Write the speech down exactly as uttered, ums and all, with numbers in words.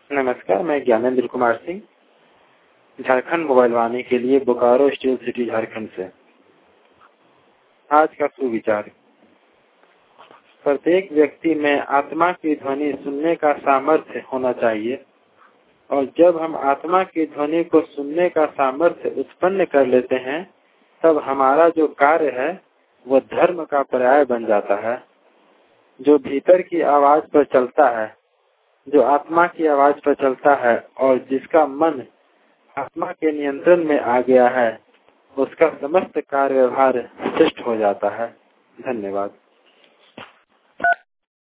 नमस्कार, मैं ज्ञानेंद्र कुमार सिंह, झारखंड मोबाइल वाणी के लिए बोकारो स्टील सिटी झारखंड से। आज का सुविचार। प्रत्येक व्यक्ति में आत्मा की ध्वनि सुनने का सामर्थ्य होना चाहिए और जब हम आत्मा की ध्वनि को सुनने का सामर्थ्य उत्पन्न कर लेते हैं तब हमारा जो कार्य है वह धर्म का पर्याय बन जाता है। जो भीतर की आवाज पर चलता है, जो आत्मा की आवाज पर चलता है और जिसका मन आत्मा के नियंत्रण में आ गया है, उसका समस्त कार्य व्यवहार श्रेष्ठ हो जाता है। धन्यवाद।